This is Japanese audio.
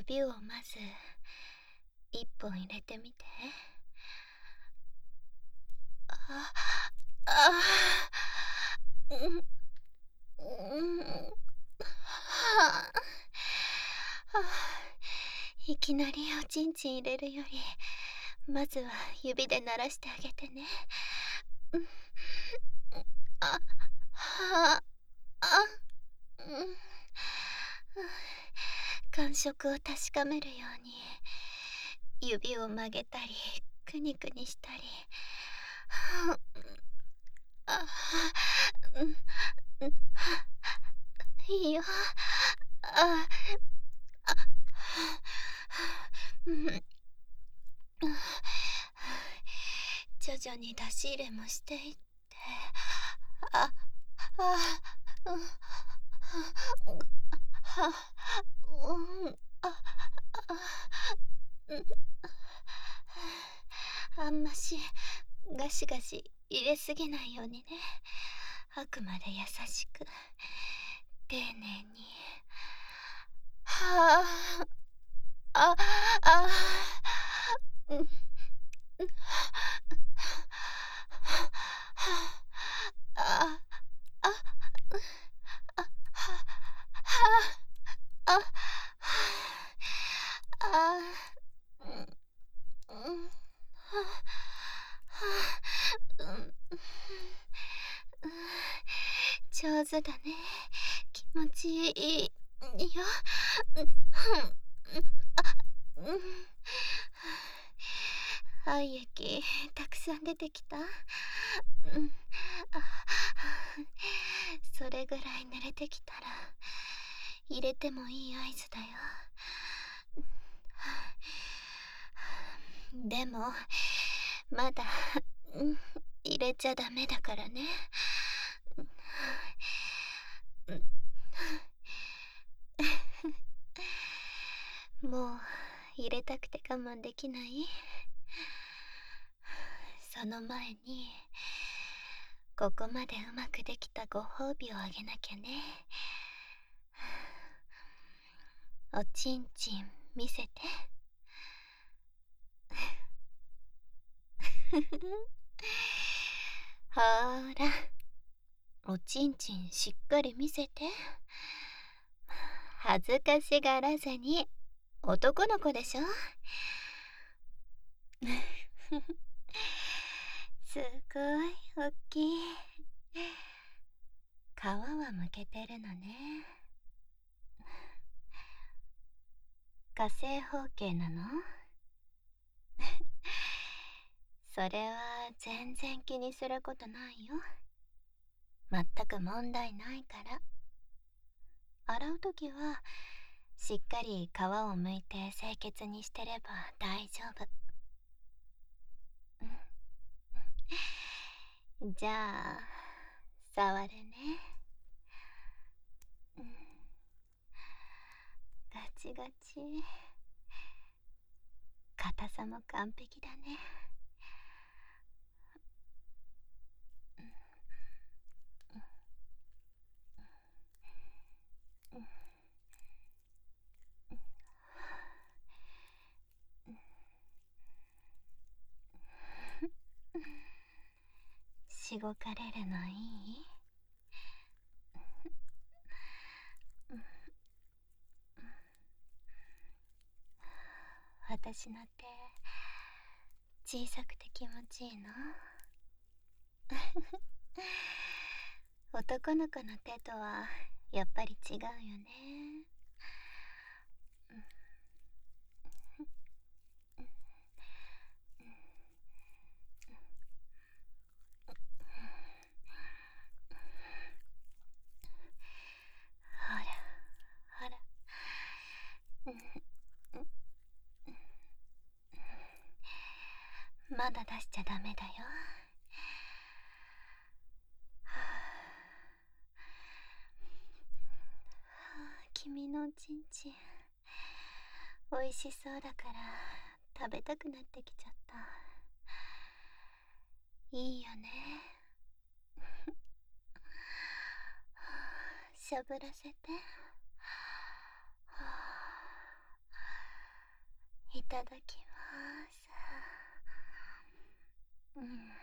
指をまず一本入れてみて。ああ、うん、はあ、いきなりおちんちん入れるより、まずは指で鳴らしてあげてね。うん、あ、はあ、あ、うん、感触を確かめるように指を曲げたりくにくにしたり。あ、うん、うん、いいよ。あ、あ、うん、徐々に出し入れもしていって、あ、あ、うん、は、うん、うん、あんましガシガシ入れすぎないようにね。あくまで優しく丁寧に。はあ、あ、うん、うん、あ、あ、あ、あ、あ、うん、うん、うん、上手だね。気持ちいいよ。うん、うん、愛液たくさん出てきた。うん、あ、それぐらい濡れてきたら入れてもいい合図だよ。でもまだ、うん、入れちゃダメだからね。うん、もう入れたくて我慢できない？その前にここまでうまくできたご褒美をあげなきゃね。おちんちん見せて。ほーら、おちんちんしっかり見せて。恥ずかしがらずに。男の子でしょ。すごいおっきい。皮はむけてるのね。火星方形なの？それは全然気にすることないよ。まったく問題ないから。洗うときはしっかり皮を剥いて清潔にしてれば大丈夫。じゃあ触るね。うん、ガチガチ。硬さも完璧だね。しごかれるのいい？私の手小さくて気持ちいいの？男の子の手とはやっぱり違うよね。ほらほら、まだ出しちゃダメだよ。君のおちんちん美味しそうだから食べたくなってきちゃった。いいよね。しゃぶらせて。 ただきます。うん。